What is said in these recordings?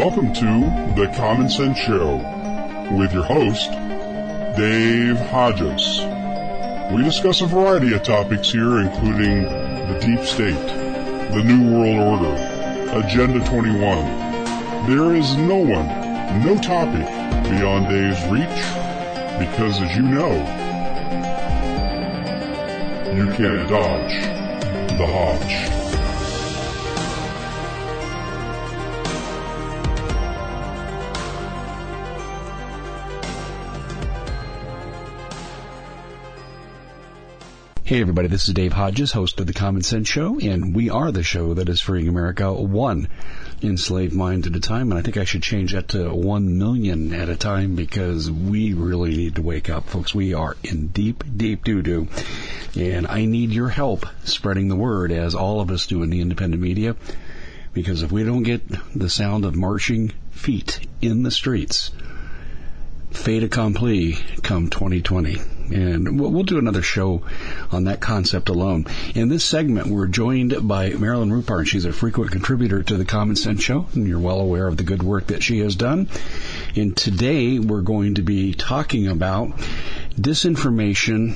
welcome to The Common Sense Show with your host, Dave Hodges. We discuss a variety of topics here, including the deep state, the New World Order, Agenda 21. There is no one, no topic beyond Dave's reach, because as you know, you can't dodge the Hodge. Hey everybody, this is Dave Hodges, host of The Common Sense Show, and we are the show that is freeing America one enslaved mind at a time, and I think I should change that to 1 million at a time because we really need to wake up, folks. We are in deep, deep doo-doo, and I need your help spreading the word, as all of us do in the independent media, because if we don't get the sound of marching feet in the streets, fait accompli come 2020. And we'll do another show on that concept alone. In this segment, we're joined by Marilyn Rupert. She's a frequent contributor to The Common Sense Show, and you're well aware of the good work that she has done. And today, we're going to be talking about disinformation,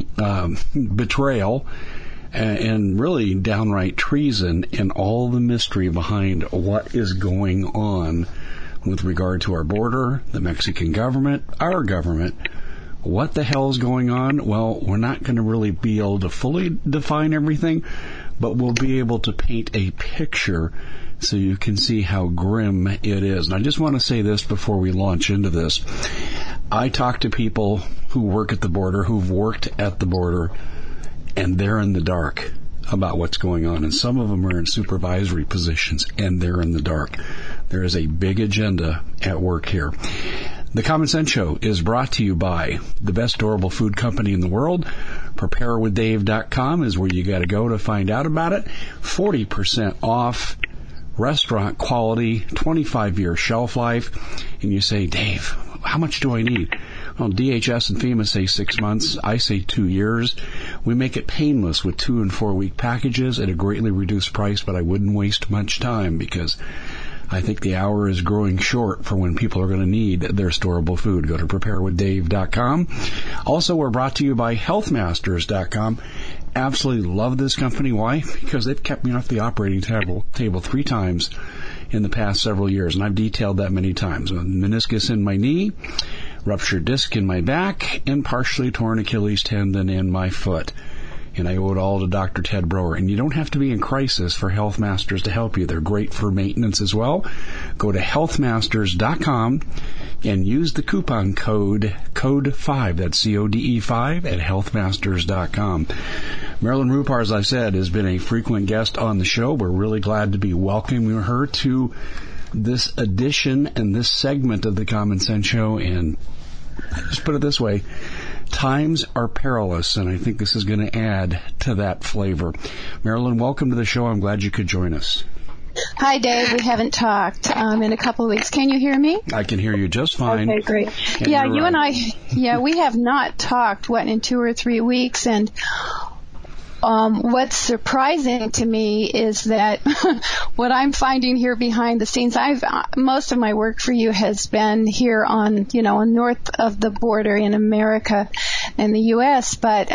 betrayal, and really downright treason, and all the mystery behind what is going on with regard to our border, the Mexican government, our government. What the hell is going on? Well, we're not going to really be able to fully define everything, but we'll be able to paint a picture so you can see how grim it is. And I just want to say this before we launch into this. I talk to people who work at the border, who've worked at the border, and they're in the dark about what's going on. And some of them are in supervisory positions, and they're in the dark. There is a big agenda at work here. The Common Sense Show is brought to you by the best durable food company in the world. PrepareWithDave.com is where you got to go to find out about it. 40% off, restaurant quality, 25-year shelf life. And you say, Dave, how much do I need? Well, DHS and FEMA say 6 months. I say 2 years. We make it painless with 2 and 4 week packages at a greatly reduced price, but I wouldn't waste much time because I think the hour is growing short for when people are going to need their storable food. Go to PrepareWithDave.com. Also, we're brought to you by HealthMasters.com. Absolutely love this company. Why? Because they've kept me off the operating table 3 times in the past several years, and I've detailed that many times. A meniscus in my knee, ruptured disc in my back, and partially torn Achilles tendon in my foot. And I owe it all to Dr. Ted Broer. And you don't have to be in crisis for Health Masters to help you. They're great for maintenance as well. Go to healthmasters.com and use the coupon code 5, that's CODE 5 at healthmasters.com. Marilyn Rupert, as I said, has been a frequent guest on the show. We're really glad to be welcoming her to this edition and this segment of the Common Sense Show. And just put it this way, times are perilous, and I think this is going to add to that flavor. Marilyn, welcome to the show. I'm glad you could join us. Hi, Dave. We haven't talked in a couple of weeks. Can you hear me? I can hear you just fine. Okay, great. And yeah, you and I, we have not talked, in 2 or 3 weeks, and what's surprising to me is that what I'm finding here behind the scenes, most of my work for you has been here on, north of the border in America and the U.S., but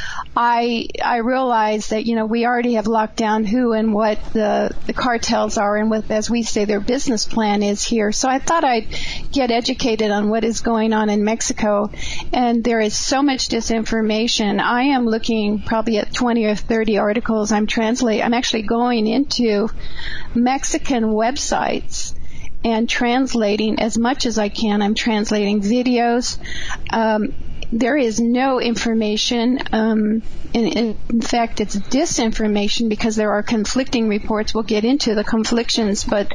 I realize that, we already have locked down who and what the cartels are and what, as we say, their business plan is here. So I thought I'd get educated on what is going on in Mexico, and there is so much disinformation. I am looking probably at 20 or 30 articles. I'm actually going into Mexican websites and translating as much as I can. I'm translating videos. There is no information. In fact, it's disinformation because there are conflicting reports. We'll get into the conflictions, but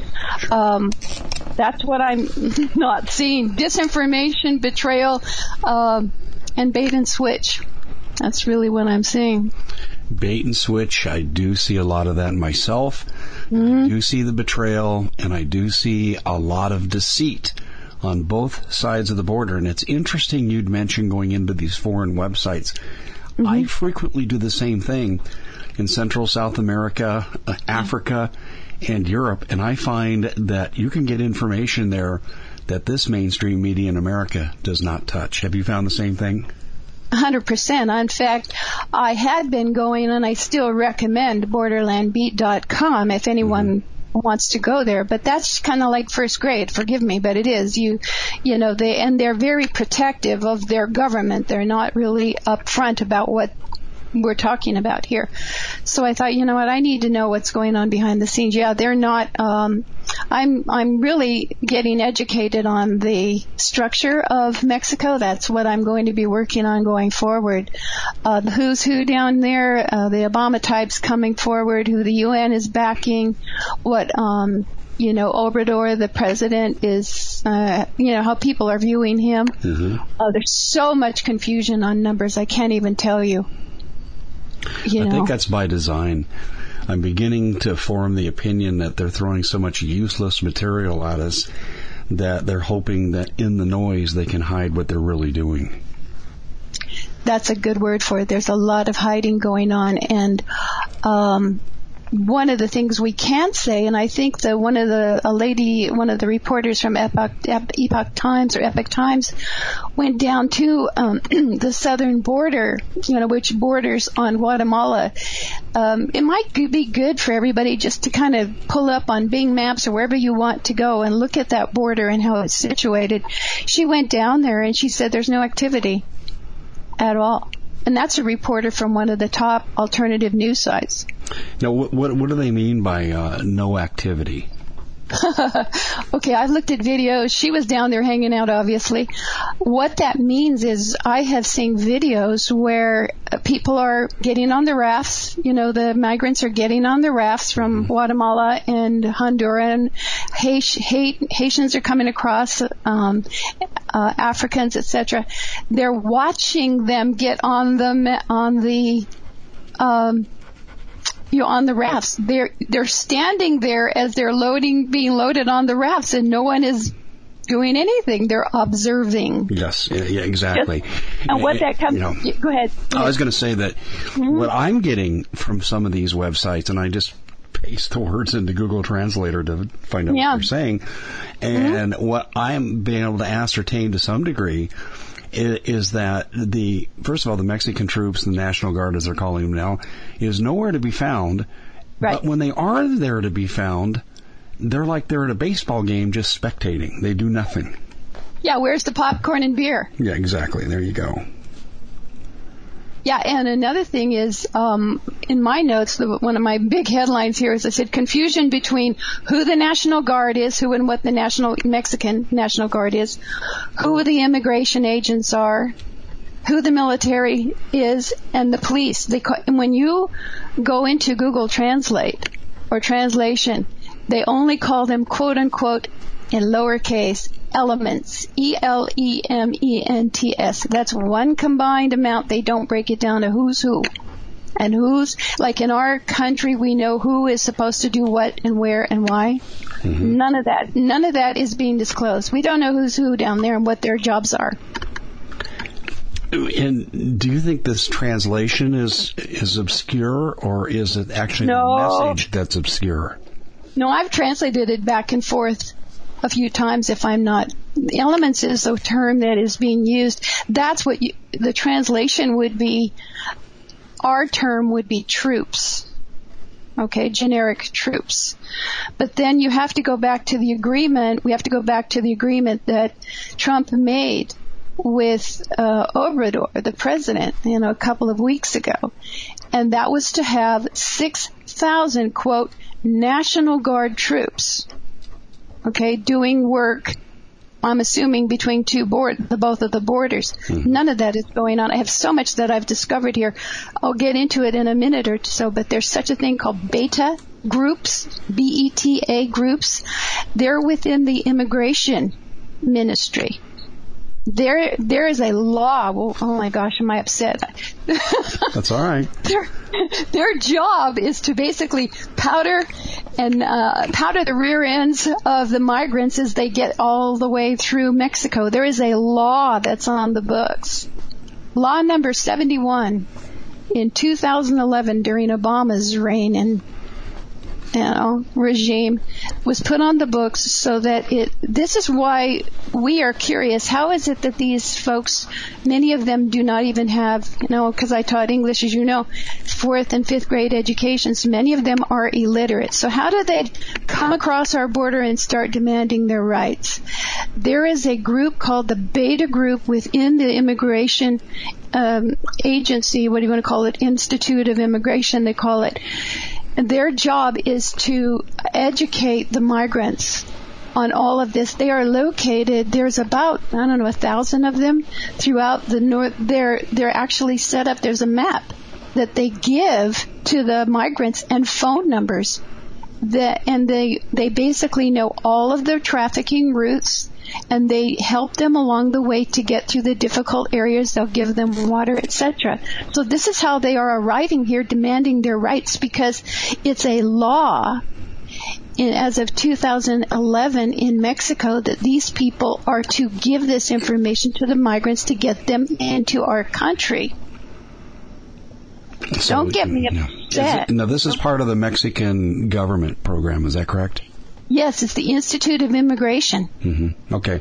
that's what I'm not seeing. Disinformation, betrayal, and bait and switch. That's really what I'm seeing. Bait and switch, I do see a lot of that myself. I do see the betrayal, and I do see a lot of deceit on both sides of the border. And it's interesting you'd mentioned going into these foreign websites. I frequently do the same thing in Central South America, Africa, and Europe, and I find that you can get information there that this mainstream media in America does not touch. Have you found the same thing? 100%. In fact, I had been going, and I still recommend borderlandbeat.com if anyone wants to go there, but that's kind of like first grade. Forgive me, but it is. You know, they're very protective of their government. They're not really upfront about what we're talking about here. So I thought, you know what, I need to know what's going on behind the scenes. Yeah, they're not, I'm really getting educated on the structure of Mexico. That's what I'm going to be working on going forward. The who's who down there, the Obama types coming forward, who the UN is backing, what, Obrador, the president, is, how people are viewing him. There's so much confusion on numbers, I can't even tell you. I think that's by design. I'm beginning to form the opinion that they're throwing so much useless material at us that they're hoping that in the noise they can hide what they're really doing. That's a good word for it. There's a lot of hiding going on, and one of the things we can't say, and I think that one of the reporters from Epoch Times went down to the southern border, which borders on Guatemala. It might be good for everybody just to kind of pull up on Bing Maps or wherever you want to go and look at that border and how it's situated. She went down there and she said there's no activity at all. And that's a reporter from one of the top alternative news sites. Now, what do they mean by no activity? Okay, I looked at videos. She was down there hanging out, obviously. What that means is I have seen videos where people are getting on the rafts. The migrants are getting on the rafts from Guatemala and Honduras. Haitians are coming across, Africans, etc. They're watching them get on the rafts. They're standing there as they're being loaded on the rafts, and no one is doing anything. They're observing. Yes, yeah, exactly. And what that comes, go ahead. I was going to say that what I'm getting from some of these websites, and I just paste the words into Google Translator to find out what they're saying, and what I'm being able to ascertain to some degree is that first of all, the Mexican troops, the National Guard as they're calling them now, is nowhere to be found. Right. But when they are there to be found, they're like they're at a baseball game just spectating. They do nothing. Yeah, where's the popcorn and beer? Yeah, exactly. There you go. Yeah, and another thing is, in my notes, one of my big headlines here is I said confusion between who the National Guard is, who and what the Mexican National Guard is, who the immigration agents are, who the military is, and the police. When you go into Google Translate or translation, they only call them quote unquote in lowercase elements, ELEMENTS. That's one combined amount. They don't break it down to who's who. And who's, like in our country, we know who is supposed to do what and where and why. None of that is being disclosed. We don't know who's who down there and what their jobs are. And do you think this translation is obscure, or is it actually the message that's obscure? No, I've translated it back and forth a few times if I'm not. Elements is a term that is being used. That's what the translation would be. Our term would be troops. Okay, generic troops. But then you have to go back to the agreement. We have to go back to the agreement that Trump made with Obrador, the president, a couple of weeks ago. And that was to have 6,000, quote, National Guard troops, okay, doing work, I'm assuming, between both of the borders. None of that is going on. I have so much that I've discovered here. I'll get into it in a minute or so, but there's such a thing called beta groups, BETA groups. They're within the immigration ministry. There is a law. Well, oh my gosh, am I upset? That's all right. Their job is to basically powder the rear ends of the migrants as they get all the way through Mexico. There is a law that's on the books. Law number 71 in 2011 during Obama's reign, regime was put on the books so that this is why we are curious. How is it that these folks, many of them do not even have, because I taught English, as you know, 4th and 5th grade educations, many of them are illiterate. So how do they come across our border and start demanding their rights? There is a group called the Beta Group within the immigration agency, what do you want to call it, Institute of Immigration, they call it. Their job is to educate the migrants on all of this. They are located, there's about, 1,000 of them throughout the north. They're actually set up, there's a map that they give to the migrants and phone numbers. And they basically know all of their trafficking routes, and they help them along the way to get through the difficult areas. They'll give them water, etc. So this is how they are arriving here, demanding their rights, because it's a law as of 2011 in Mexico that these people are to give this information to the migrants to get them into our country. So, don't get me upset. Now, this is part of the Mexican government program, is that correct? Yes, it's the Institute of Immigration. Mm-hmm. Okay.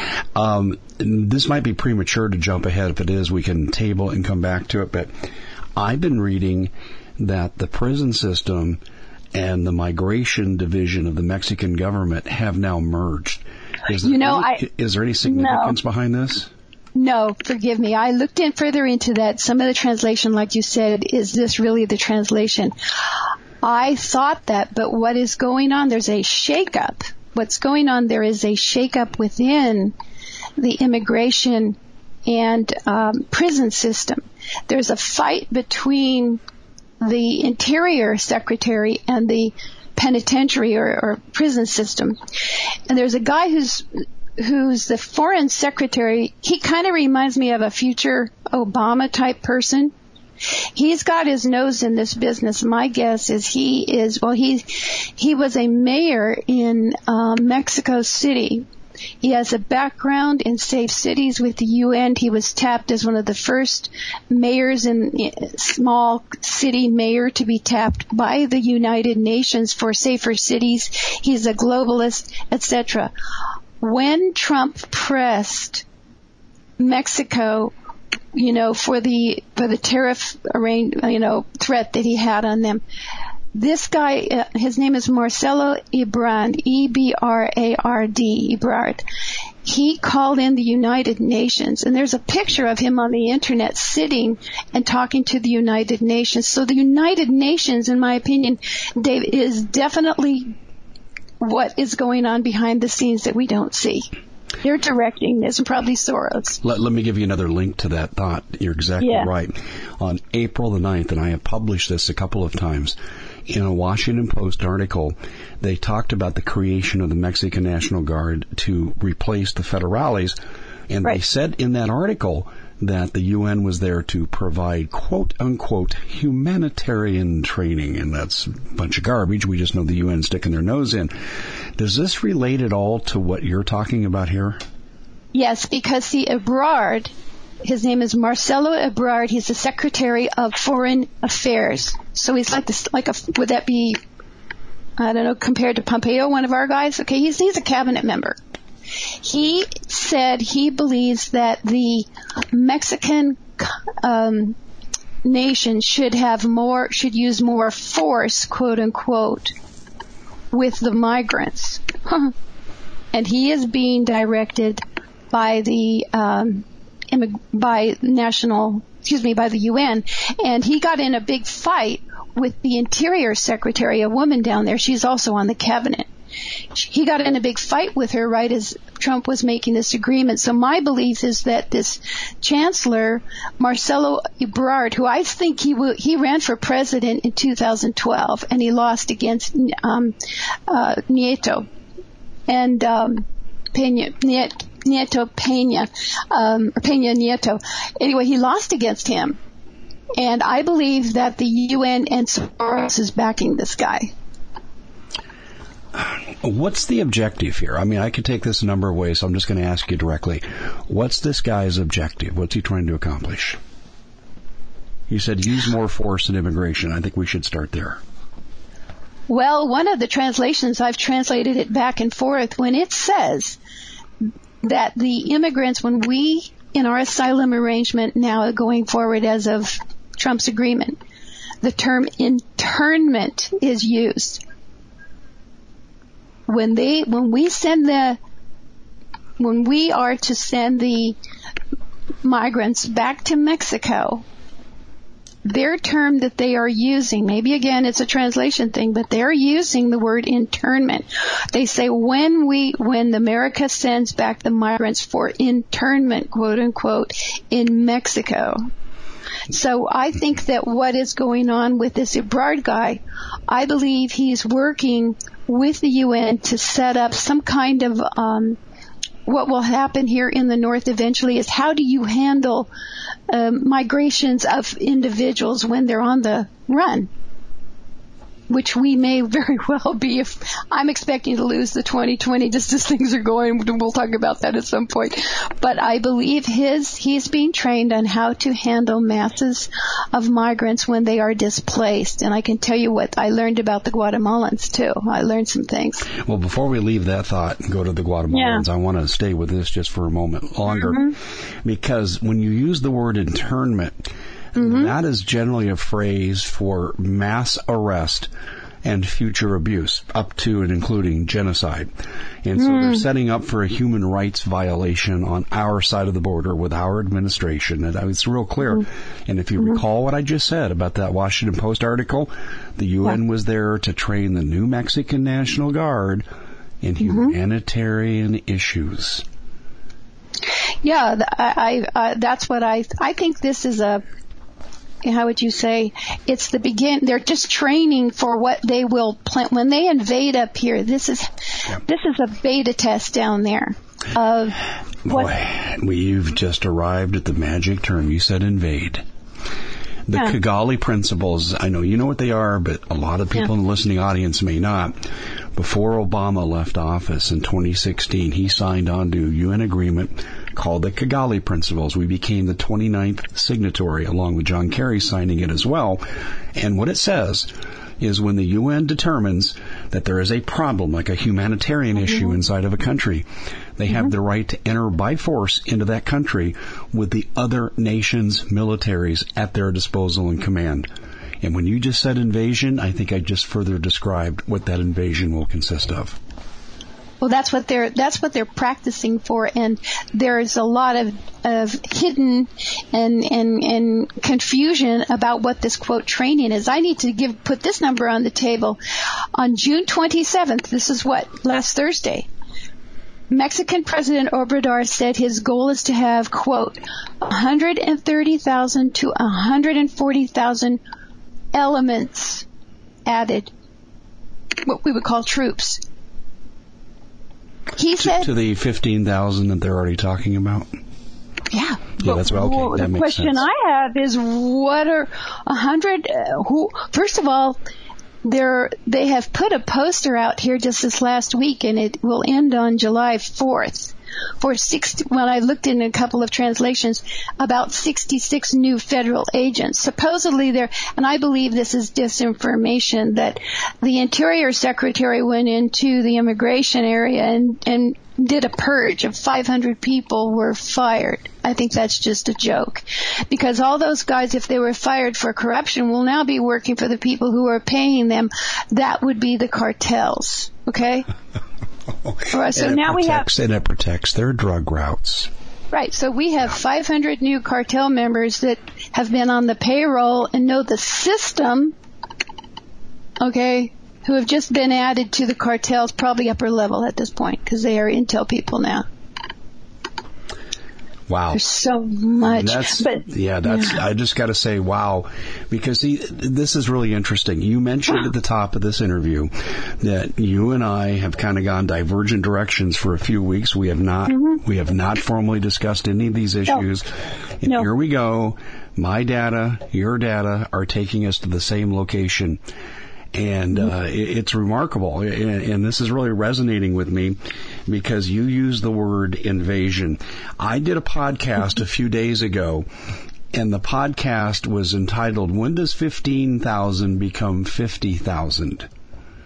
This might be premature to jump ahead. If it is, we can table it and come back to it. But I've been reading that the prison system and the migration division of the Mexican government have now merged. Is there any significance behind this? No, forgive me. I looked in further into that. Some of the translation, like you said, is this really the translation? I thought that, but what is going on? There's a shakeup. What's going on? There is a shakeup within the immigration and prison system. There's a fight between the Interior Secretary and the penitentiary or prison system. And there's a guy who's the foreign secretary. He kind of reminds me of a future Obama type person. He's got his nose in this business. My guess is he was a mayor in Mexico City. He has a background in safe cities with the UN. He was tapped as one of the first mayors small city mayor to be tapped by the United Nations for safer cities. He's a globalist, etc. When Trump pressed Mexico, for the tariff threat that he had on them, this guy, his name is Marcelo Ebrard, E-B-R-A-R-D, Ebrard. He called in the United Nations, and there's a picture of him on the internet sitting and talking to the United Nations. So the United Nations, in my opinion, Dave, is definitely what is going on behind the scenes that we don't see. They're directing this, and probably Soros. Let me give you another link to that thought. You're exactly right. On April the 9th, and I have published this a couple of times, in a Washington Post article, they talked about the creation of the Mexican National Guard to replace the federales, and they said in that article that the UN was there to provide quote-unquote humanitarian training, and that's a bunch of garbage. We just know the UN sticking their nose in. Does this relate at all to what you're talking about here? Yes, because Ebrard, his name is Marcelo Ebrard. He's the Secretary of Foreign Affairs. So he's would that be, I don't know, compared to Pompeo, one of our guys? Okay, he's a cabinet member. He said he believes that the Mexican nation should use more force, quote unquote, with the migrants. And he is being directed by the by the UN, and he got in a big fight with the Interior Secretary, a woman down there. She's also on the cabinet. He got in a big fight with her right as Trump was making this agreement. So my belief is that this Chancellor, Marcelo Ebrard, who I think he ran for president in 2012, and he lost against Nieto and Peña Nieto. Anyway, he lost against him. And I believe that the UN and Soros is backing this guy. What's the objective here? I mean, I could take this a number of ways, so I'm just going to ask you directly. What's this guy's objective? What's he trying to accomplish? You said use more force in immigration. I think we should start there. Well, one of the translations, I've translated it back and forth, when it says that the immigrants, when we, in our asylum arrangement now going forward as of Trump's agreement, the term internment is used. When we are to send the migrants back to Mexico, their term that they are using, maybe again it's a translation thing, but they're using the word internment. They say when America sends back the migrants for internment, quote unquote, in Mexico. So I think that what is going on with this Ebrard guy, I believe he's working with the UN to set up some kind of what will happen here in the North eventually is how do you handle migrations of individuals when they're on the run, which we may very well be. If I'm expecting to lose the 2020 just as things are going, we'll talk about that at some point. But I believe he's being trained on how to handle masses of migrants when they are displaced. And I can tell you what I learned about the Guatemalans too. I learned some things. Well, before we leave that thought and go to the Guatemalans, I want to stay with this just for a moment longer, because when you use the word internment, that is generally a phrase for mass arrest and future abuse, up to and including genocide. And so they're setting up for a human rights violation on our side of the border with our administration. And it's real clear. And if you recall what I just said about that Washington Post article, the UN was there to train the new Mexican National Guard in humanitarian issues. Yeah, that's what I think this is a, how would you say, it's the they're just training for what they will plan when they invade up here. This is a beta test down there of what. Boy, we've just arrived at the magic term. You said invade. The Kigali Principles, I know you know what they are, but a lot of people in the listening audience may not. Before Obama left office in 2016, he signed on to a UN agreement called the Kigali Principles. We became the 29th signatory, along with John Kerry signing it as well. And what it says is when the UN determines that there is a problem, like a humanitarian issue inside of a country, they have the right to enter by force into that country with the other nation's militaries at their disposal and command. And when you just said invasion, I think I just further described what that invasion will consist of. Well, that's what they're practicing for, and there's a lot of hidden and confusion about what this quote training is. I need to put this number on the table. On June 27th, this is last Thursday, Mexican President Obrador said his goal is to have, quote, 130,000 to 140,000 elements added, what we would call troops. He said to the 15,000 that they're already talking about. Yeah, that's well. Okay, that the makes question sense. I have is, what are 100? First of all, they have put a poster out here just this last week, and it will end on July 4th. For 60, when I looked in a couple of translations, about 66 new federal agents. Supposedly and I believe this is disinformation, that the Interior Secretary went into the immigration area and did a purge of 500 people were fired. I think that's just a joke. Because all those guys, if they were fired for corruption, will now be working for the people who are paying them. That would be the cartels. Okay? Right, so now it protects their drug routes. Right, so we have 500 new cartel members that have been on the payroll and know the system, okay, who have just been added to the cartels, probably upper level at this point, because they are intel people now. Wow. There's so much. I just got to say, wow, because this is really interesting. You mentioned at the top of this interview that you and I have kind of gone divergent directions for a few weeks. We have not formally discussed any of these issues. And here we go. My data, your data are taking us to the same location. And it's remarkable, and this is really resonating with me because you use the word invasion. I did a podcast a few days ago, and the podcast was entitled, When Does 15,000 Become 50,000?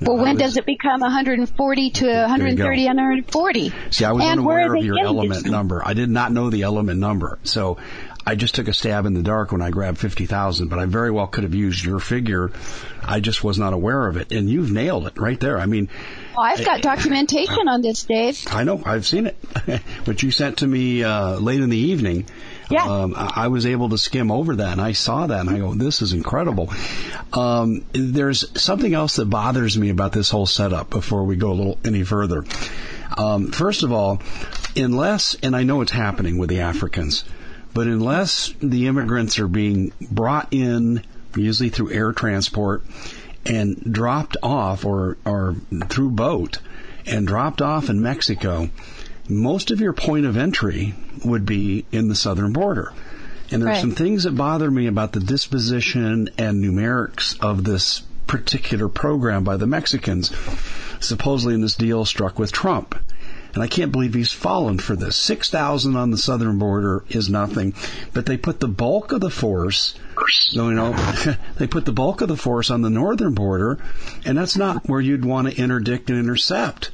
Well, when does it become 140 to 130 and 140? See, I was unaware of your element number. I did not know the element number. So I just took a stab in the dark when I grabbed 50,000, but I very well could have used your figure. I just was not aware of it. And you've nailed it right there. I mean, I've got documentation on this, Dave. I know. I've seen it. But you sent to me late in the evening. Yeah. I was able to skim over that, and I saw that, and I go, this is incredible. There's something else that bothers me about this whole setup before we go any further. First of all, unless, and I know it's happening with the Africans, but unless the immigrants are being brought in, usually through air transport, and dropped off, or through boat, and dropped off in Mexico, most of your point of entry would be in the southern border. And there's some things that bother me about the disposition and numerics of this particular program by the Mexicans, supposedly in this deal struck with Trump. And I can't believe he's fallen for this. 6,000 on the southern border is nothing, but they put the bulk of the force, they put the bulk of the force on the northern border, and that's not where you'd want to interdict and intercept.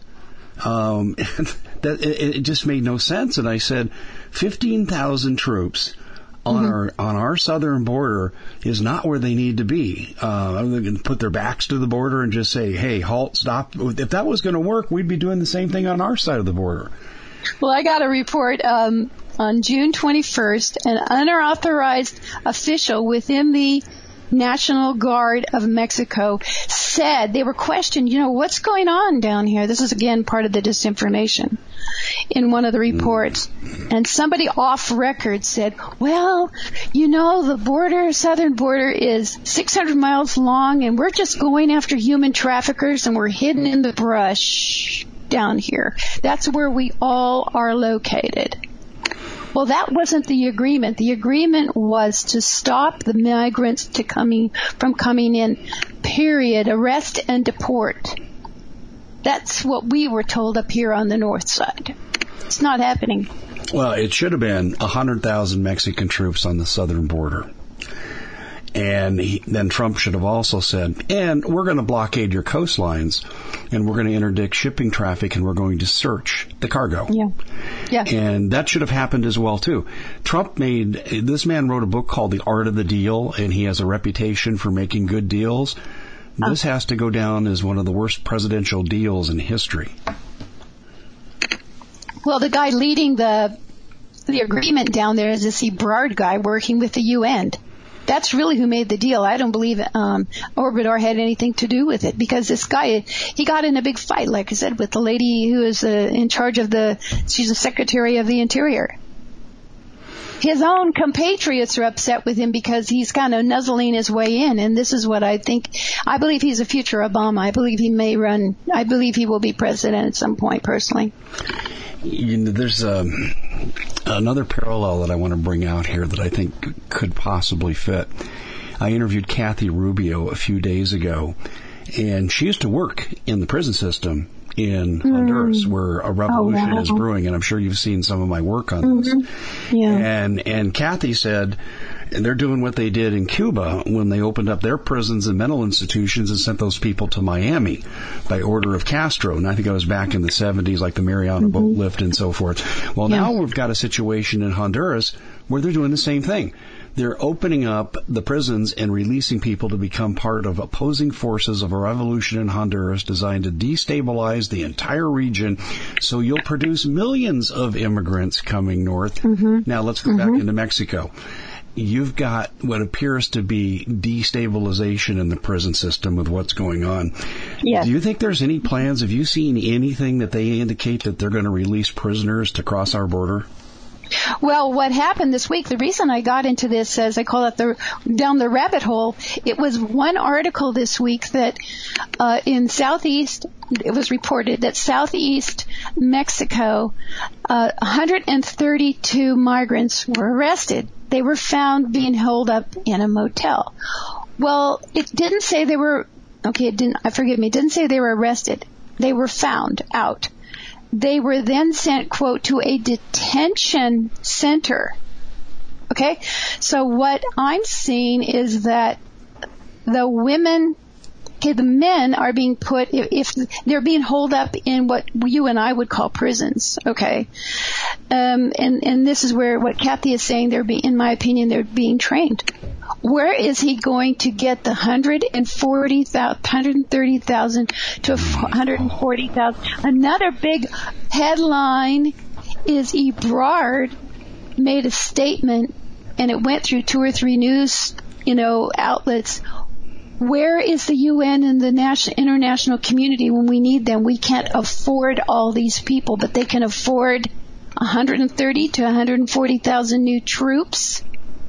It just made no sense. And I said, 15,000 troops on our southern border is not where they need to be. They're going to put their backs to the border and just say, hey, halt, stop. If that was going to work, we'd be doing the same thing on our side of the border. Well, I got a report on June 21st, an unauthorized official within the National Guard of Mexico said, they were questioned, what's going on down here? This is, again, part of the disinformation in one of the reports. And somebody off record said, well, the southern border is 600 miles long, and we're just going after human traffickers, and we're hidden in the brush down here. That's where we all are located. Well, that wasn't the agreement. The agreement was to stop the migrants from coming in, period. Arrest and deport. That's what we were told up here on the north side. It's not happening. Well, it should have been 100,000 Mexican troops on the southern border. And then Trump should have also said, and we're going to blockade your coastlines, and we're going to interdict shipping traffic, and we're going to search the cargo. Yeah. And that should have happened as well, too. This man wrote a book called The Art of the Deal, and he has a reputation for making good deals. This has to go down as one of the worst presidential deals in history. Well, the guy leading the agreement down there is this Ebrard guy working with the UN. That's really who made the deal. I don't believe Obrador had anything to do with it, because this guy, he got in a big fight, like I said, with the lady who is in charge of she's the Secretary of the Interior. His own compatriots are upset with him because he's kind of nuzzling his way in, and this is what I think. I believe he's a future Obama. I believe he may run. I believe he will be president at some point, personally. There's another parallel that I want to bring out here that I think could possibly fit. I interviewed Kathy Rubio a few days ago, and she used to work in the prison system in Honduras, where a revolution is brewing, and I'm sure you've seen some of my work on this. Yeah. And Kathy said they're doing what they did in Cuba when they opened up their prisons and mental institutions and sent those people to Miami by order of Castro. And I think it was back in the 70s, like the Mariana boat lift and so forth. Well, now we've got a situation in Honduras where they're doing the same thing. They're opening up the prisons and releasing people to become part of opposing forces of a revolution in Honduras designed to destabilize the entire region, so you'll produce millions of immigrants coming north. Now let's go back into Mexico. You've got what appears to be destabilization in the prison system with what's going on. Yes. Do you think there's any plans? Have you seen anything that they indicate that they're going to release prisoners to cross our border? Well, what happened this week, the reason I got into this, as I call it, down the rabbit hole, it was one article this week that in Southeast, it was reported that Southeast Mexico, 132 migrants were arrested. They were found being held up in a motel. Well, it didn't say they were, it didn't say they were arrested. They were found out. They were then sent, quote, to a detention center. Okay? So what I'm seeing is that the women Okay, the men are being put, if they're being holed up in what you and I would call prisons, okay? And this is where what Kathy is saying, in my opinion, they're being trained. Where is he going to get the 130,000 to 140,000? Another big headline is Ebrard made a statement, and it went through 2 or 3 news, outlets. Where is the UN and the international community when we need them? We can't afford all these people, but they can afford 130 to 140,000 new troops.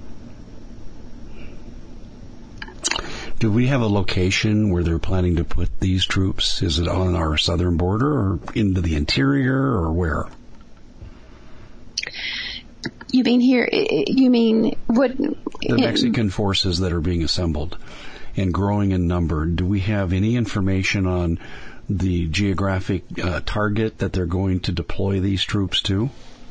Do we have a location where they're planning to put these troops? Is it on our southern border or into the interior or where? You mean here? You mean what? The Mexican forces that are being assembled and growing in number. Do we have any information on the geographic target that they're going to deploy these troops to?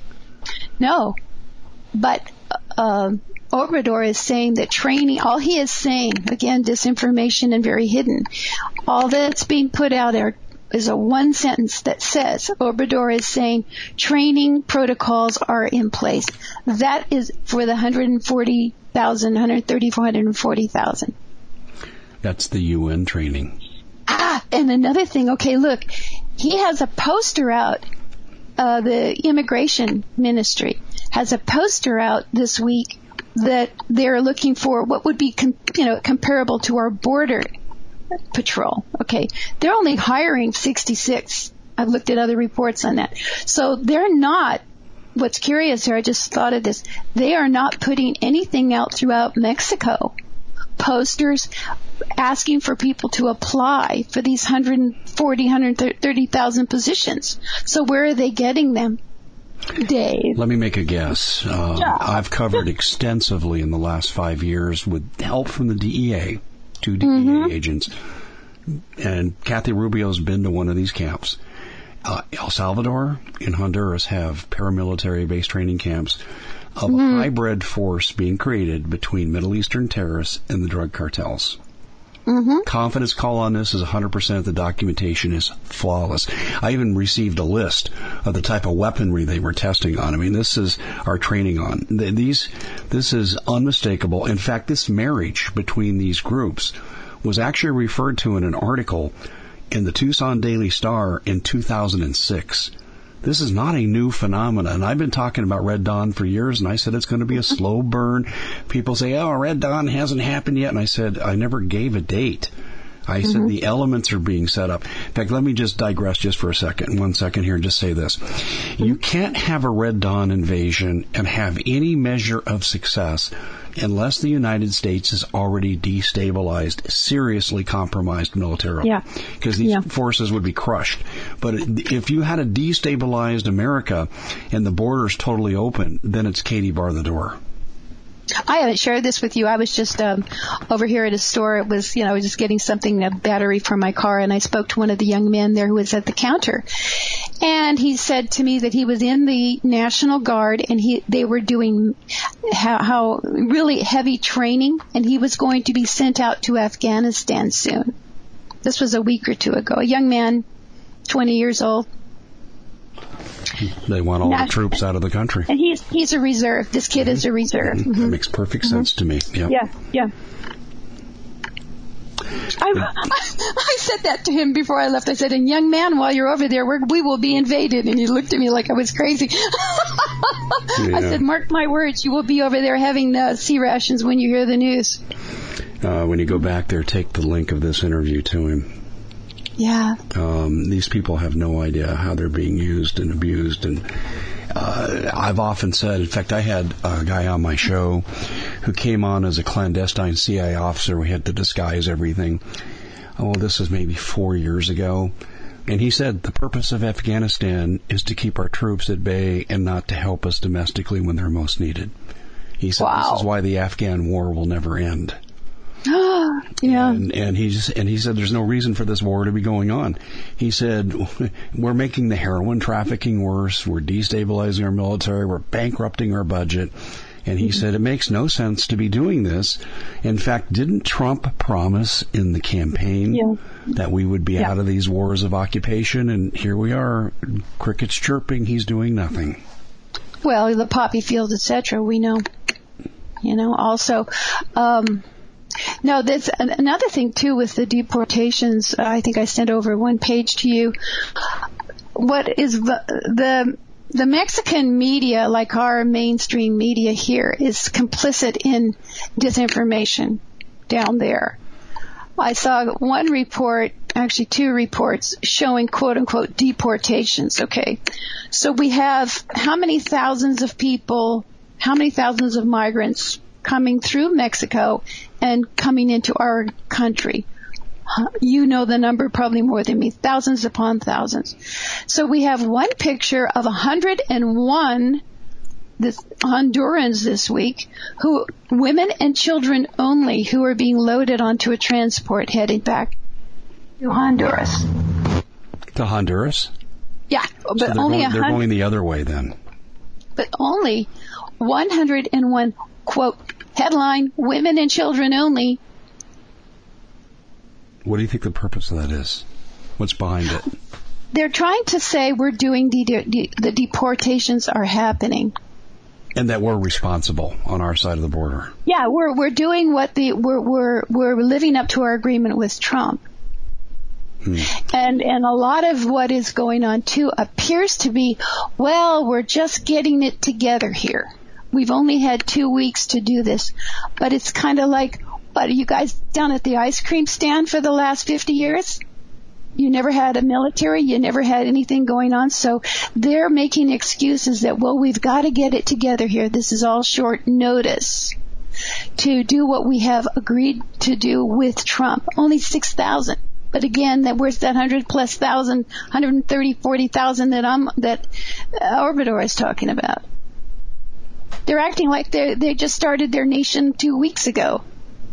No, but Obrador is saying that training, all he is saying, again, disinformation and very hidden, all that's being put out there is a one sentence that says, Obrador is saying training protocols are in place. That is for the 140,000, 140,000. That's the UN training. And another thing, okay, look, he has a poster out, the Immigration Ministry has a poster out this week that they're looking for what would be, comparable to our border patrol. Okay. They're only hiring 66. I've looked at other reports on that. So they're not, what's curious here, I just thought of this, they are not putting anything out throughout Mexico. Posters asking for people to apply for these 130,000 positions. So where are they getting them? Dave. Let me make a guess. I've covered extensively in the last 5 years with help from the DEA, 2 DEA agents. And Kathy Rubio's been to one of these camps. El Salvador and Honduras have paramilitary-based training camps of a hybrid force being created between Middle Eastern terrorists and the drug cartels. Confidence call on this is 100%. The documentation is flawless. I even received a list of the type of weaponry they were testing on. I mean, this is our training on. This is unmistakable. In fact, this marriage between these groups was actually referred to in an article in the Tucson Daily Star in 2006. This is not a new phenomenon. And I've been talking about Red Dawn for years, and I said it's going to be a slow burn. People say, oh, Red Dawn hasn't happened yet. And I said, I never gave a date. I said the elements are being set up. In fact, let me just digress just for 1 second here and just say this. You can't have a Red Dawn invasion and have any measure of success unless the United States is already destabilized, seriously compromised militarily. Yeah. Because these forces would be crushed. But if you had a destabilized America and the border's totally open, then it's Katie bar the door. I haven't shared this with you. I was just over here at a store. It was, I was just getting something, a battery for my car, and I spoke to one of the young men there who was at the counter. And he said to me that he was in the National Guard, and they were doing how really heavy training, and he was going to be sent out to Afghanistan soon. This was a week or 2 ago. A young man, 20 years old. They want all the troops out of the country. And he's a reserve. This kid is a reserve. That makes perfect sense to me. Yeah. I said that to him before I left. I said, and young man, while you're over there, we will be invaded. And he looked at me like I was crazy. I said, mark my words, you will be over there having sea rations when you hear the news. When you go back there, take the link of this interview to him. Yeah. These people have no idea how they're being used and abused. And I've often said, in fact, I had a guy on my show who came on as a clandestine CIA officer. We had to disguise everything. Oh, this is maybe 4 years ago. And he said the purpose of Afghanistan is to keep our troops at bay and not to help us domestically when they're most needed. He said This is why the Afghan war will never end. Yeah. And he said there's no reason for this war to be going on. He said we're making the heroin trafficking worse, we're destabilizing our military, we're bankrupting our budget, And he said it makes no sense to be doing this. In fact, didn't Trump promise in the campaign that we would be out of these wars of occupation? And here we are, crickets chirping, he's doing nothing. Well, the poppy fields, etc., we know. Also, no, there's another thing, too, with the deportations. I think I sent over one page to you. What is the Mexican media, like our mainstream media here, is complicit in disinformation down there. I saw one report, actually two reports, showing quote-unquote deportations, okay? So we have how many thousands of people, how many thousands of migrants coming through Mexico and coming into our country? You know the number probably more than me, thousands upon thousands. So we have one picture of 101 Hondurans this week, women and children only, who are being loaded onto a transport heading back to Honduras. To Honduras? Yeah, but so only they're going the other way then. But only 101, quote, headline, women and children only. What do you think the purpose of that is? What's behind it? They're trying to say we're doing the deportations are happening, and that we're responsible on our side of the border. Yeah, we're doing what we're living up to our agreement with Trump, and a lot of what is going on too appears to be, well, we're just getting it together here. We've only had 2 weeks to do this, but it's kind of like, what, are you guys down at the ice cream stand for the last 50 years? You never had a military, you never had anything going on, so they're making excuses that, well, we've got to get it together here. This is all short notice to do what we have agreed to do with Trump. Only 6,000. But again, where's that 100+ thousand, 130, 40,000 that Obrador is talking about? They're acting like they just started their nation 2 weeks ago.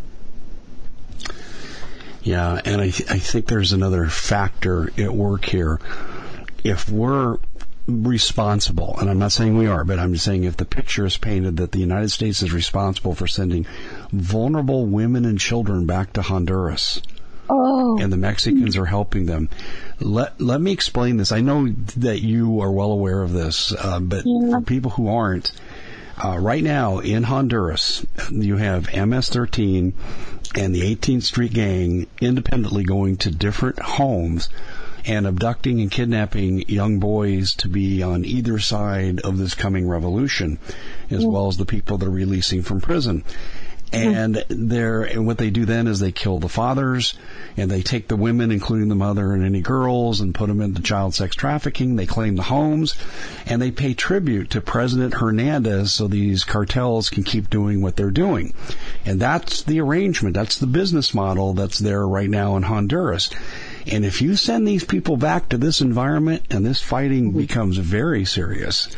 Yeah, and I think there's another factor at work here. If we're responsible, and I'm not saying we are, but I'm just saying if the picture is painted that the United States is responsible for sending vulnerable women and children back to Honduras, and the Mexicans are helping them. Let me explain this. I know that you are well aware of this, but for people who aren't, right now in Honduras, you have MS-13 and the 18th Street Gang independently going to different homes and abducting and kidnapping young boys to be on either side of this coming revolution, as well as the people they're releasing from prison. And what they do then is they kill the fathers, and they take the women, including the mother and any girls, and put them into child sex trafficking. They claim the homes, and they pay tribute to President Hernandez so these cartels can keep doing what they're doing. And that's the arrangement. That's the business model that's there right now in Honduras. And if you send these people back to this environment and this fighting becomes very serious,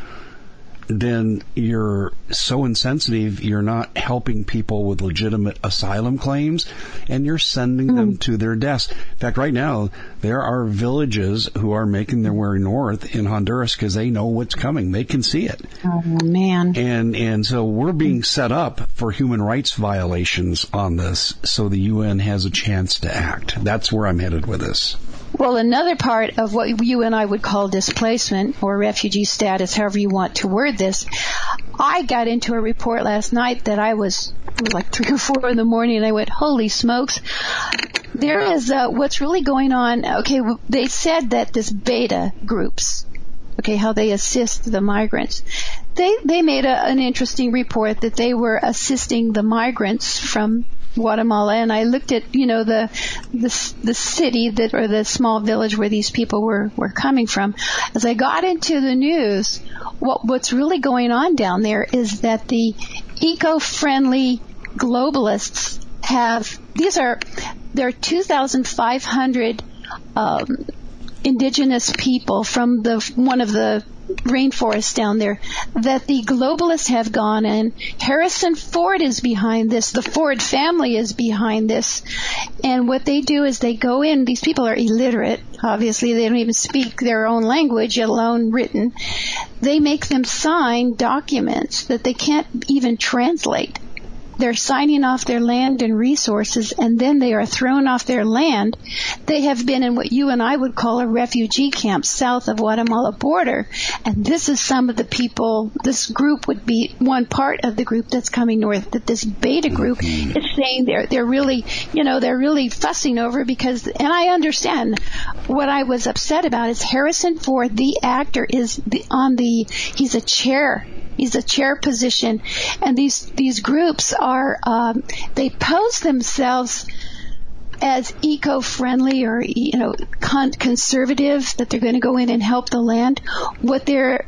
then you're so insensitive, you're not helping people with legitimate asylum claims, and you're sending them to their deaths. In fact, right now, there are villages who are making their way north in Honduras because they know what's coming. They can see it. Oh, man. And so we're being set up for human rights violations on this, so the UN has a chance to act. That's where I'm headed with this. Well, another part of what you and I would call displacement or refugee status, however you want to word this, I got into a report last night that it was like 3 or 4 in the morning, and I went, holy smokes. There is what's really going on. Okay, they said that this beta groups, okay, how they assist the migrants, they made an interesting report that they were assisting the migrants from Guatemala, and I looked at, the city or the small village where these people were coming from. As I got into the news, what's really going on down there is that the eco-friendly globalists there are 2,500 indigenous people from one of the rainforest down there that the globalists have gone in. Harrison Ford is behind this. The Ford family is behind this. And what they do is they go in. These people are illiterate. Obviously, they don't even speak their own language, let alone written. They make them sign documents that they can't even translate. They're signing off their land and resources, and then they are thrown off their land. They have been in what you and I would call a refugee camp south of Guatemala border, and this is some of the people. This group would be one part of the group that's coming north. That this beta group is saying they're really, they're really fussing over because, and I understand. What I was upset about is Harrison Ford, the actor, he's a chair. He's a chair position, and these groups are they pose themselves as eco-friendly or conservative, that they're going to go in and help the land. What they're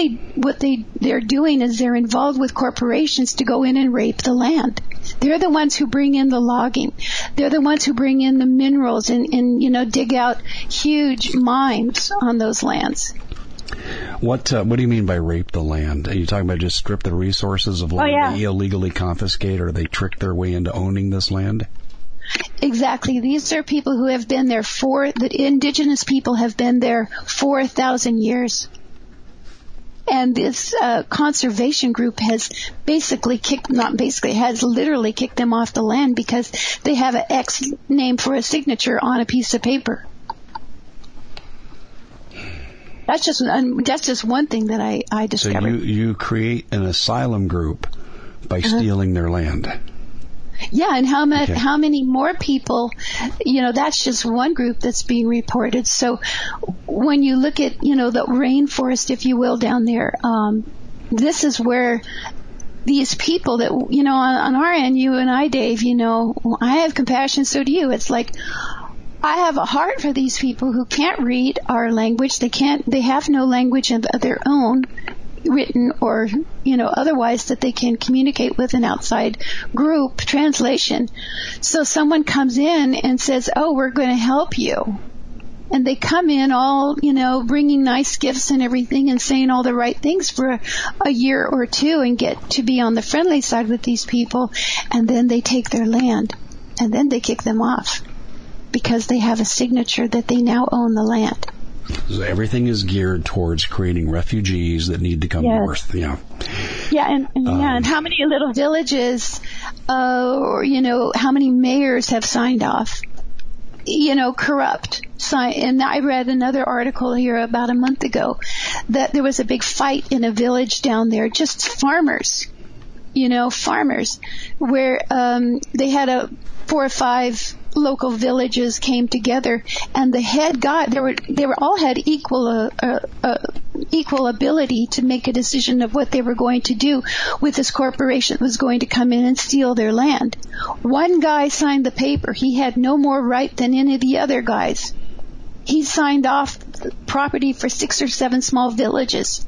doing is they're involved with corporations to go in and rape the land. They're the ones who bring in the logging. They're the ones who bring in the minerals and dig out huge mines on those lands. What do you mean by rape the land? Are you talking about just strip the resources of land they illegally confiscate, or they trick their way into owning this land? Exactly. These are people who have been there the indigenous people have been there 4,000 years. And this conservation group has has literally kicked them off the land because they have an X name for a signature on a piece of paper. That's just one thing that I discovered. So you create an asylum group by stealing their land. Yeah, and how many more people? That's just one group that's being reported. So when you look at the rainforest, if you will, down there, this is where these people that on our end, you and I, Dave, I have compassion. So do you. It's like, I have a heart for these people who can't read our language. They have no language of their own, written or, otherwise, that they can communicate with an outside group translation. So someone comes in and says, oh, we're going to help you. And they come in all, bringing nice gifts and everything and saying all the right things for a year or two and get to be on the friendly side with these people. And then they take their land and then they kick them off, because they have a signature that they now own the land. So everything is geared towards creating refugees that need to come north. Yeah. Yeah, and how many little villages, or how many mayors have signed off? Corrupt. And I read another article here about a month ago that there was a big fight in a village down there, just farmers, where they had 4 or 5 local villages came together, and the head guy, they were all had equal ability to make a decision of what they were going to do with this corporation that was going to come in and steal their land. One guy signed the paper. He had no more right than any of the other guys. He signed off property for 6 or 7 small villages.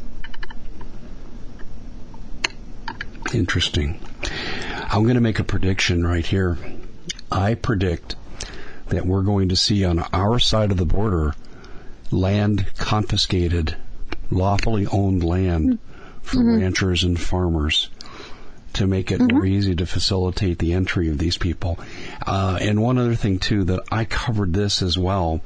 Interesting. I'm going to make a prediction right here. I predict that we're going to see on our side of the border land confiscated, lawfully owned land for ranchers and farmers to make it more easy to facilitate the entry of these people. And one other thing, too, that I covered this as well.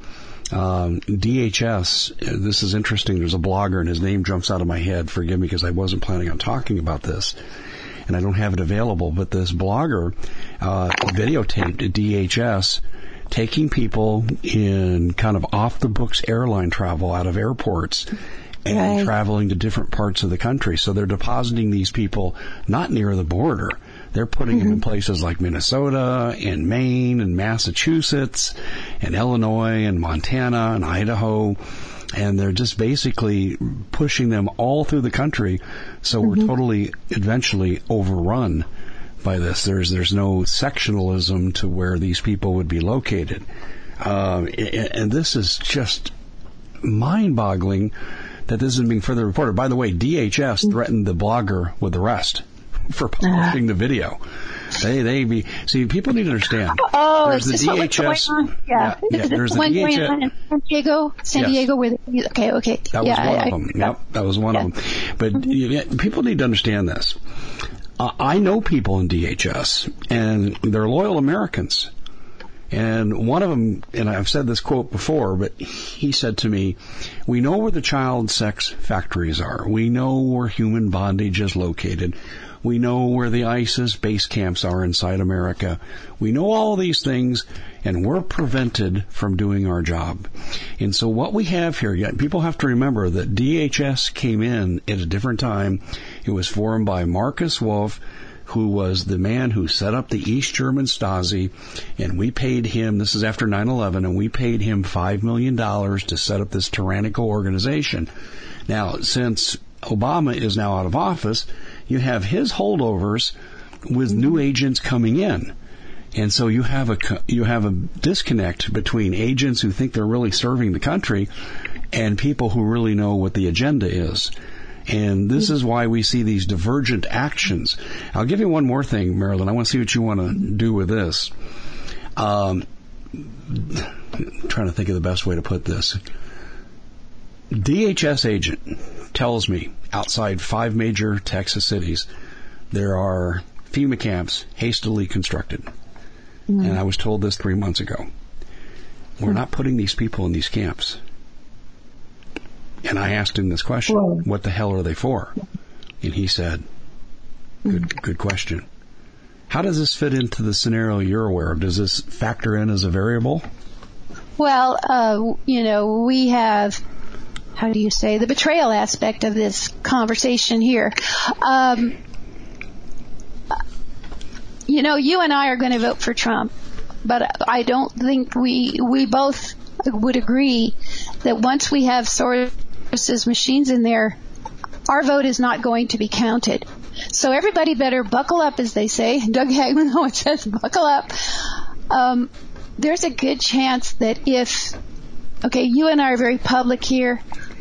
DHS, this is interesting. There's a blogger, and his name jumps out of my head. Forgive me, because I wasn't planning on talking about this, and I don't have it available. But this blogger videotaped DHS taking people in kind of off-the-books airline travel out of airports and traveling to different parts of the country. So they're depositing these people not near the border. They're putting them in places like Minnesota and Maine and Massachusetts and Illinois and Montana and Idaho. And they're just basically pushing them all through the country. So we're totally eventually overrun by this. There's no sectionalism to where these people would be located. And this is just mind-boggling that this is being further reported. By the way, DHS threatened the blogger with arrest for publishing the video. See, people need to understand. Oh, there's is the this DHS. what's going on? Yeah. There's the one DHS. going on in San Diego, where okay. That was one of them. Yep, that was one of them. But people need to understand this. I know people in DHS, and they're loyal Americans. And one of them, and I've said this quote before, but he said to me, "We know where the child sex factories are. We know where human bondage is located. We know where the ISIS base camps are inside America. We know all these things, and we're prevented from doing our job." And so what we have here, people have to remember that DHS came in at a different time. It was formed by Marcus Wolf, who was the man who set up the East German Stasi, and we paid him, this is after 9/11, and we paid him $5 million to set up this tyrannical organization. Now, since Obama is now out of office, you have his holdovers with new agents coming in. And so you have a disconnect between agents who think they're really serving the country and people who really know what the agenda is. And this is why we see these divergent actions. I'll give you one more thing, Marilyn. I want to see what you want to do with this. Trying to think of the best way to put this. DHS agent tells me outside 5 major Texas cities there are FEMA camps hastily constructed. And I was told this 3 months ago. We're not putting these people in these camps. And I asked him this question, what the hell are they for? And he said, good question. How does this fit into the scenario you're aware of? Does this factor in as a variable? Well, we have, how do you say, the betrayal aspect of this conversation here. You and I are going to vote for Trump, but I don't think we both would agree that once we have Soros' machines in there, our vote is not going to be counted. So everybody better buckle up, as they say. Doug Hagman always says, buckle up. There's a good chance that you and I are very public here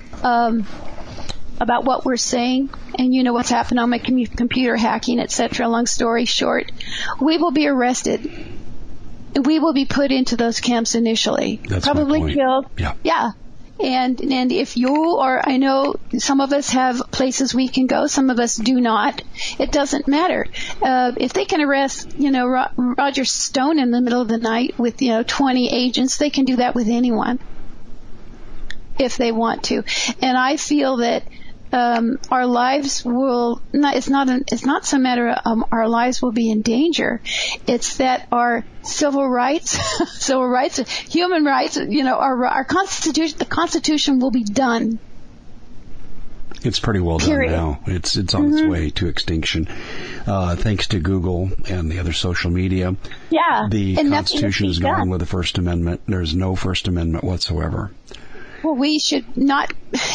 about what we're saying, and you know what's happened on my computer hacking, etc. Long story short, we will be arrested. We will be put into those camps initially. That's probably killed. Yeah. And if you or I know some of us have places we can go, some of us do not. It doesn't matter. If they can arrest, Roger Stone in the middle of the night with 20 agents, they can do that with anyone if they want to. And I feel that our lives will not. It's not some matter of our lives will be in danger. It's that our civil rights, human rights, our Constitution, the Constitution will be done. It's pretty well done now. It's on its way to extinction, thanks to Google and the other social media. Yeah, the Constitution is gone with the First Amendment. There's no First Amendment whatsoever. Well, we should not.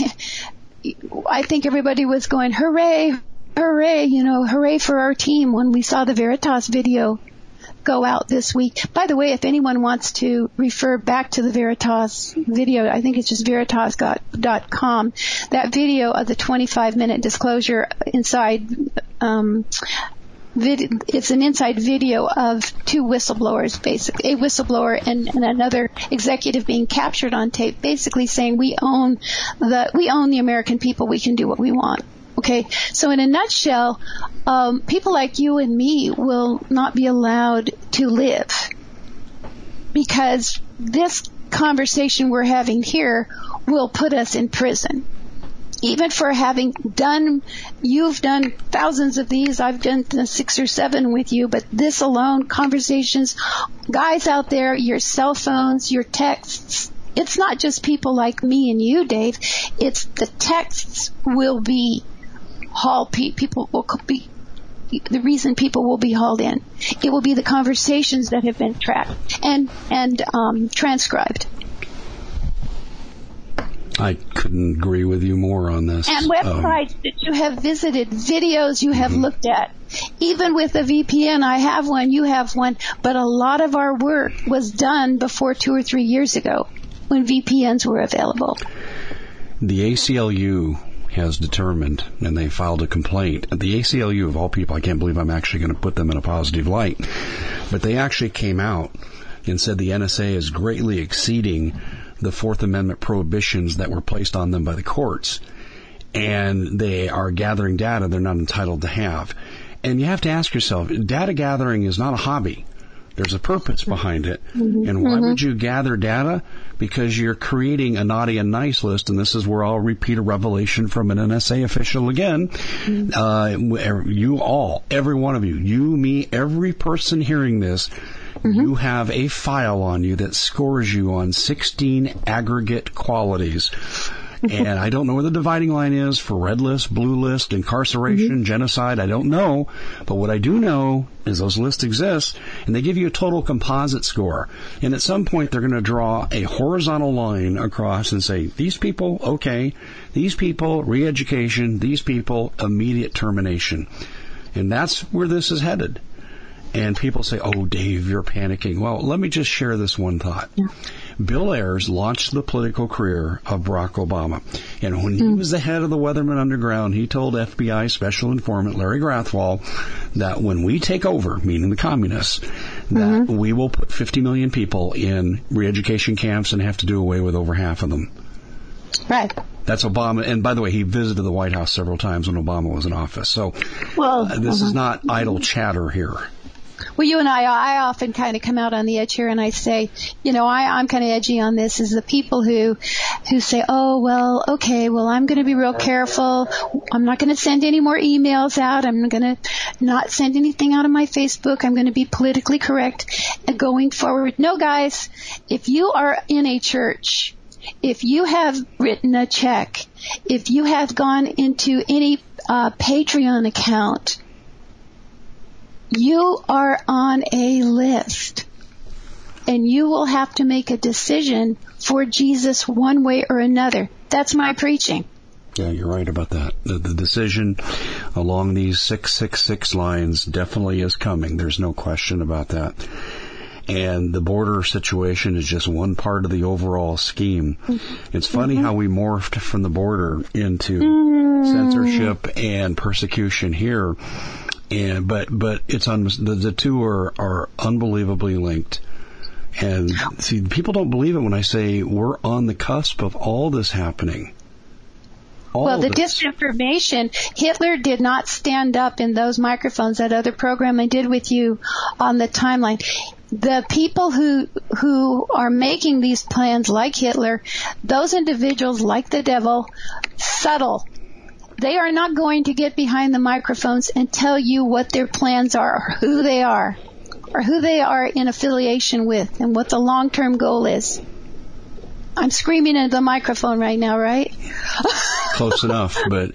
I think everybody was going, hooray, hooray, hooray for our team when we saw the Veritas video go out this week. By the way, if anyone wants to refer back to the Veritas video, I think it's just veritas.com. That video of the 25-minute disclosure inside, it's an inside video of 2 whistleblowers, basically, a whistleblower and another executive being captured on tape, basically saying we own the American people. We can do what we want. Okay, so in a nutshell, people like you and me will not be allowed to live because this conversation we're having here will put us in prison. Even for having you've done thousands of these, I've done 6 or 7 with you, but this alone, conversations, guys out there, your cell phones, your texts, it's not just people like me and you, Dave, it's the texts will be people will be, the reason people will be hauled in. It will be the conversations that have been tracked and transcribed. I couldn't agree with you more on this. And websites that you have visited, videos you have looked at. Even with a VPN, I have one, you have one, but a lot of our work was done before 2 or 3 years ago when VPNs were available. The ACLU has determined, and they filed a complaint. The ACLU, of all people, I can't believe I'm actually going to put them in a positive light, but they actually came out and said the NSA is greatly exceeding the Fourth Amendment prohibitions that were placed on them by the courts, and they are gathering data they're not entitled to have. And you have to ask yourself, data gathering is not a hobby. There's a purpose behind it. And why would you gather data? Because you're creating a naughty and nice list, and this is where I'll repeat a revelation from an NSA official again. You all, every one of you, me, every person hearing this, you have a file on you that scores you on 16 aggregate qualities. And I don't know where the dividing line is for red list, blue list, incarceration, genocide. I don't know. But what I do know is those lists exist, and they give you a total composite score. And at some point, they're going to draw a horizontal line across and say, these people, okay. These people, re-education. These people, immediate termination. And that's where this is headed. And people say, oh, Dave, you're panicking. Well, let me just share this one thought. Bill Ayers launched the political career of Barack Obama. And when he was the head of the Weatherman Underground, he told FBI Special Informant Larry Grathwohl that when we take over, meaning the communists, that we will put 50 million people in re-education camps and have to do away with over half of them. Right. That's Obama. And by the way, he visited the White House several times when Obama was in office. So this is not idle chatter here. Well, you and I often kind of come out on the edge here, and I say, I'm kind of edgy on this, is the people who say, oh, well, okay, well, I'm going to be real careful. I'm not going to send any more emails out. I'm going to not send anything out on my Facebook. I'm going to be politically correct going forward. No, guys, if you are in a church, if you have written a check, if you have gone into any Patreon account, you are on a list, and you will have to make a decision for Jesus one way or another. That's my preaching. Yeah, you're right about that. The decision along these 666 lines definitely is coming. There's no question about that. And the border situation is just one part of the overall scheme. It's funny how we morphed from the border into censorship and persecution here. But it's the two are unbelievably linked. And see, people don't believe it when I say we're on the cusp of all this happening. Disinformation, Hitler did not stand up in those microphones, that other program I did with you on the timeline. The people who are making these plans like Hitler, those individuals like the devil, subtle. They are not going to get behind the microphones and tell you what their plans are, or who they are in affiliation with, and what the long-term goal is. I'm screaming into the microphone right now, right? Close enough, but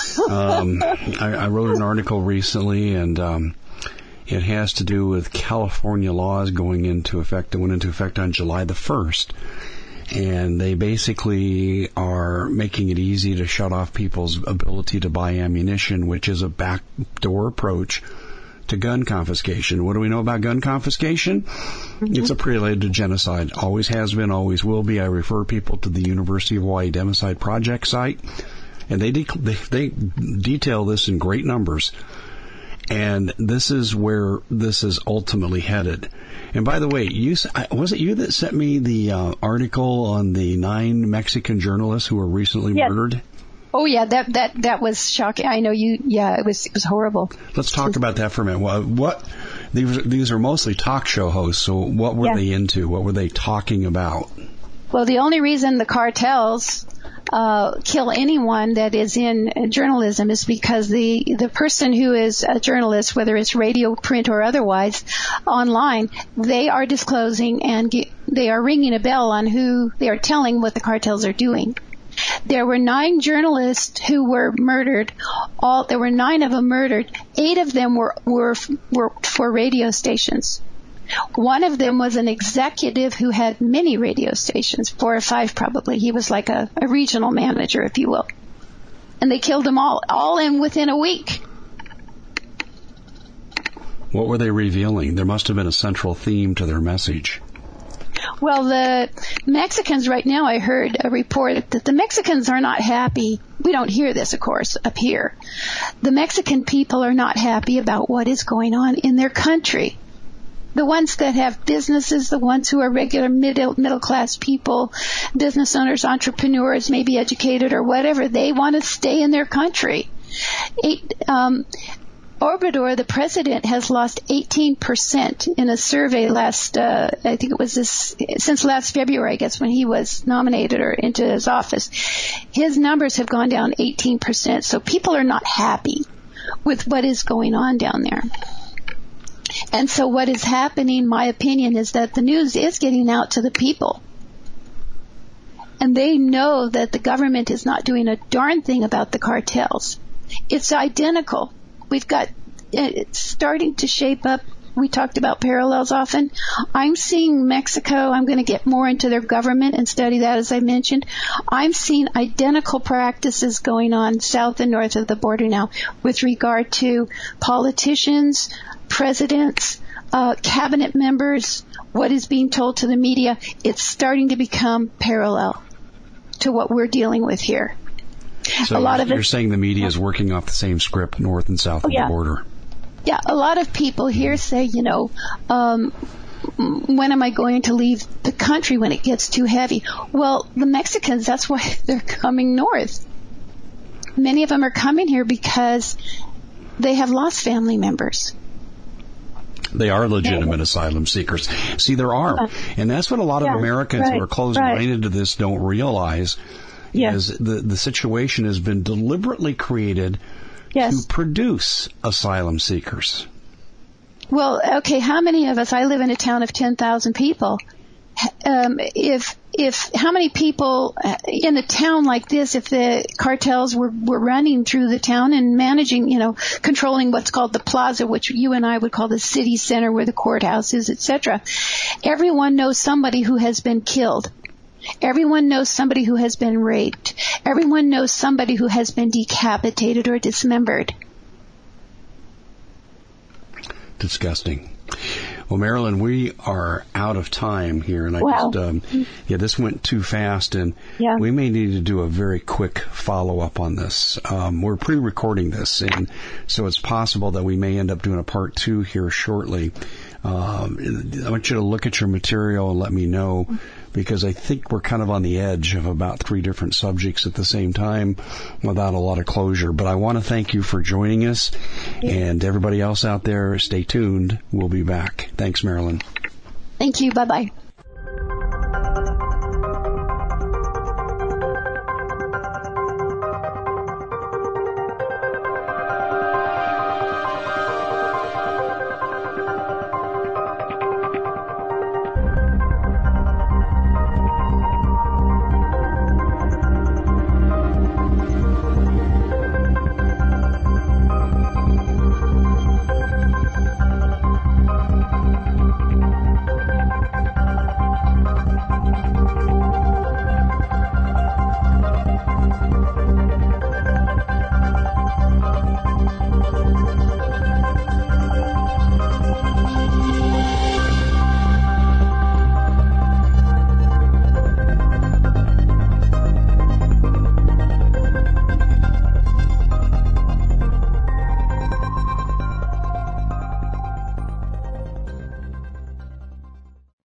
I wrote an article recently, and it has to do with California laws going into effect. That went into effect on July the 1st. And they basically are making it easy to shut off people's ability to buy ammunition, which is a backdoor approach to gun confiscation. What do we know about gun confiscation? It's a prelude to genocide. Always has been, always will be. I refer people to the University of Hawaii Democide Project site, and they detail this in great numbers. And this is where this is ultimately headed. And by the way, was it you that sent me the article on the 9 Mexican journalists who were recently murdered? Oh yeah, that was shocking. I know you. Yeah, it was horrible. Let's talk about that for a minute. What these are mostly talk show hosts. So what were they into? What were they talking about? Well, the only reason the cartels kill anyone that is in journalism is because the person who is a journalist, whether it's radio, print, or otherwise, online, they are disclosing and they are ringing a bell on who they are telling what the cartels are doing. There were 9 journalists who were murdered. There were 9 of them murdered. 8 of them were for radio stations. One of them was an executive who had many radio stations, 4 or 5 probably. He was like a regional manager, if you will. And they killed them all within a week. What were they revealing? There must have been a central theme to their message. Well, the Mexicans right now, I heard a report that the Mexicans are not happy. We don't hear this, of course, up here. The Mexican people are not happy about what is going on in their country. The ones that have businesses, the ones who are regular middle class people, business owners, entrepreneurs, maybe educated or whatever, they want to stay in their country. Obrador, the president, has lost 18% in a survey I think it was since last February, I guess, when he was nominated or into his office. His numbers have gone down 18%. So people are not happy with what is going on down there. And so what is happening, my opinion, is that the news is getting out to the people. And they know that the government is not doing a darn thing about the cartels. It's identical. We've got, it's starting to shape up. We talked about parallels often. I'm seeing Mexico. I'm going to get more into their government and study that, as I mentioned. I'm seeing identical practices going on south and north of the border now with regard to politicians, presidents, cabinet members, what is being told to the media. It's starting to become parallel to what we're dealing with here. So you're saying the media is working off the same script north and south of the border? Yeah, a lot of people here say, when am I going to leave the country when it gets too heavy? Well, the Mexicans, that's why they're coming north. Many of them are coming here because they have lost family members. They are legitimate asylum seekers. See, there are. And that's what a lot of Americans who are closed-minded to this don't realize. Is the situation has been deliberately created to produce asylum seekers. Well, okay, how many of us, I live in a town of 10,000 people. If how many people in a town like this, if the cartels were running through the town and managing, controlling what's called the plaza, which you and I would call the city center where the courthouse is, etc., everyone knows somebody who has been killed. Everyone knows somebody who has been raped. Everyone knows somebody who has been decapitated or dismembered. Disgusting. Well, Marilyn, we are out of time here, and this went too fast, and we may need to do a very quick follow-up on this. We're pre-recording this, and so it's possible that we may end up doing a part 2 here shortly. I want you to look at your material and let me know, because I think we're kind of on the edge of about 3 different subjects at the same time without a lot of closure. But I want to thank you for joining us, and everybody else out there, stay tuned. We'll be back. Thanks, Marilyn. Thank you. Bye-bye.